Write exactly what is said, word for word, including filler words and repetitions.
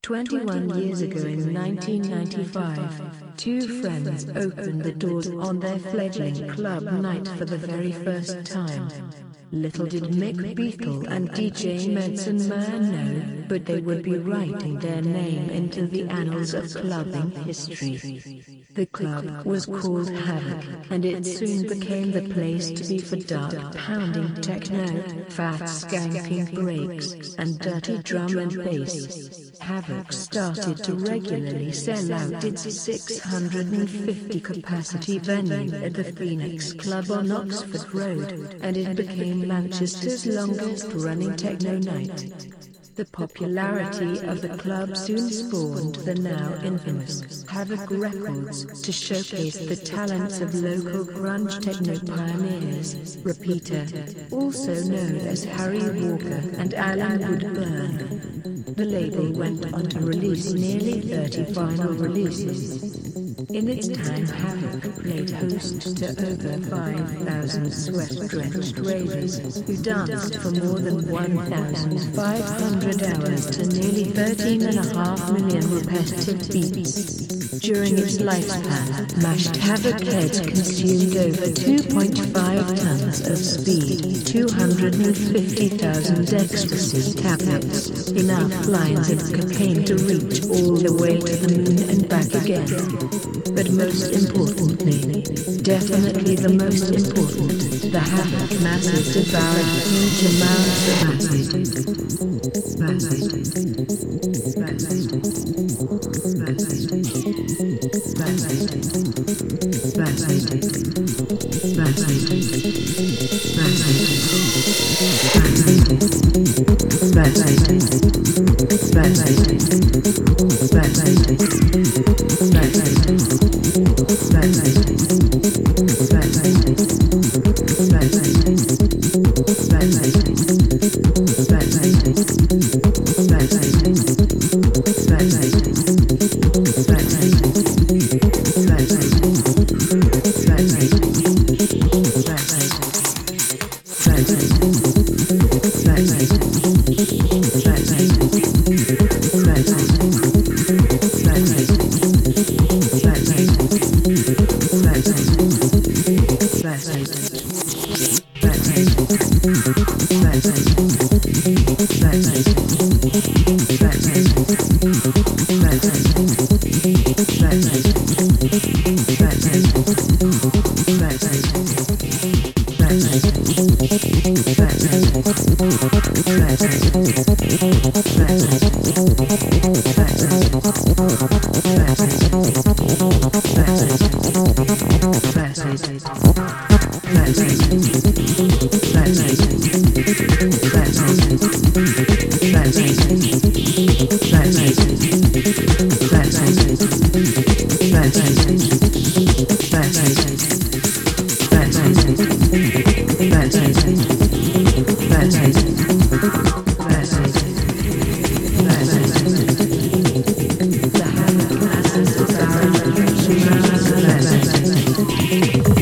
twenty-one years ago in nineteen ninety-five, two friends opened the doors on their fledgling club night for the very first time. Little did Mick Beatle and D J Medicine Man know, but they would be writing their name into the annals of clubbing history. The club was called Havoc, and it soon became the place to be for dark pounding techno, fat skanking breaks, and dirty drum and bass. Havoc started to regularly sell out its six hundred fifty capacity venue at the Phoenix Club on Oxford Road, and it became Manchester's longest running techno night. The popularity of the club soon spawned the now infamous Havoc Records to showcase the talents of local grunge techno pioneers, Repeater, also known as Harry Walker and Alan Woodburn. The label went on to release nearly thirty vinyl releases. In its time, Havoc played host to over five thousand sweat-drenched ravers, who danced for more than one thousand five hundred hours to nearly thirteen and a half million repetitive beats. During its lifespan, Mashed Havoc heads consumed over two point five tons of speed, two hundred fifty thousand ecstasy tablets, enough lines of cocaine to reach all the way to the moon and back again. But most importantly, definitely the most important, the Havoc masses devoured huge amounts of acid. Acid. Acid. Acid. Acid.